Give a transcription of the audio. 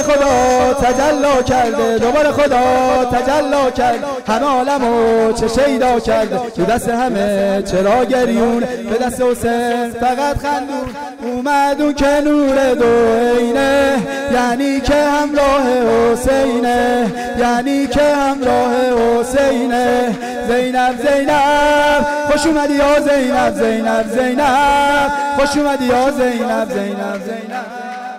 خدا تجلی کرده، دوباره خدا تجلی کرد، همه عالمو چه شیدا کرده. تو دست همه چرا گریون، به دست حسین فقط خندون. اومد اون که نور دوینه، یعنی که همراه حسینه، یعنی که همراه حسینه. زینب زینب خوش اومدی یا زینب، زینب زینب خوش اومدی یا زینب، زینب زینب.